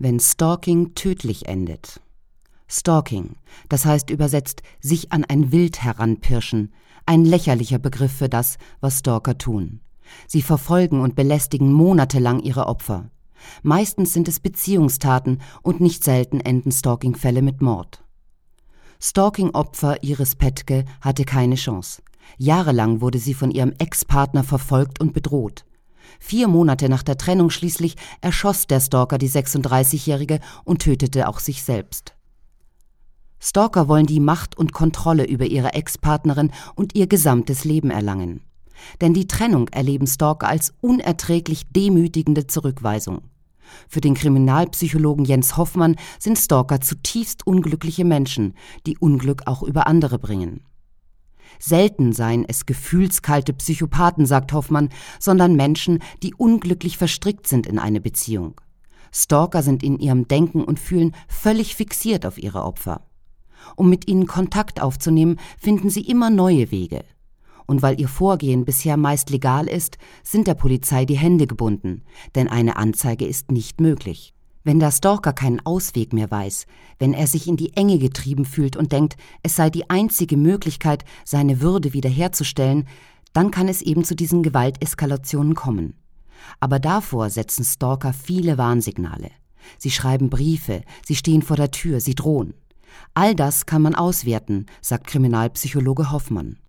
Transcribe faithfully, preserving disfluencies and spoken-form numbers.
Wenn Stalking tödlich endet. Stalking, das heißt übersetzt sich an ein Wild heranpirschen, ein lächerlicher Begriff für das, was Stalker tun. Sie verfolgen und belästigen monatelang ihre Opfer. Meistens sind es Beziehungstaten und nicht selten enden Stalking-Fälle mit Mord. Stalking-Opfer Iris Petke hatte keine Chance. Jahrelang wurde sie von ihrem Ex-Partner verfolgt und bedroht. Vier Monate nach der Trennung schließlich erschoss der Stalker die sechsunddreißigjährige und tötete auch sich selbst. Stalker wollen die Macht und Kontrolle über ihre Ex-Partnerin und ihr gesamtes Leben erlangen. Denn die Trennung erleben Stalker als unerträglich demütigende Zurückweisung. Für den Kriminalpsychologen Jens Hoffmann sind Stalker zutiefst unglückliche Menschen, die Unglück auch über andere bringen. Selten seien es gefühlskalte Psychopathen, sagt Hoffmann, sondern Menschen, die unglücklich verstrickt sind in eine Beziehung. Stalker sind in ihrem Denken und Fühlen völlig fixiert auf ihre Opfer. Um mit ihnen Kontakt aufzunehmen, finden sie immer neue Wege. Und weil ihr Vorgehen bisher meist legal ist, sind der Polizei die Hände gebunden, denn eine Anzeige ist nicht möglich. Wenn der Stalker keinen Ausweg mehr weiß, wenn er sich in die Enge getrieben fühlt und denkt, es sei die einzige Möglichkeit, seine Würde wiederherzustellen, dann kann es eben zu diesen Gewalteskalationen kommen. Aber davor setzen Stalker viele Warnsignale. Sie schreiben Briefe, sie stehen vor der Tür, sie drohen. All das kann man auswerten, sagt Kriminalpsychologe Hoffmann.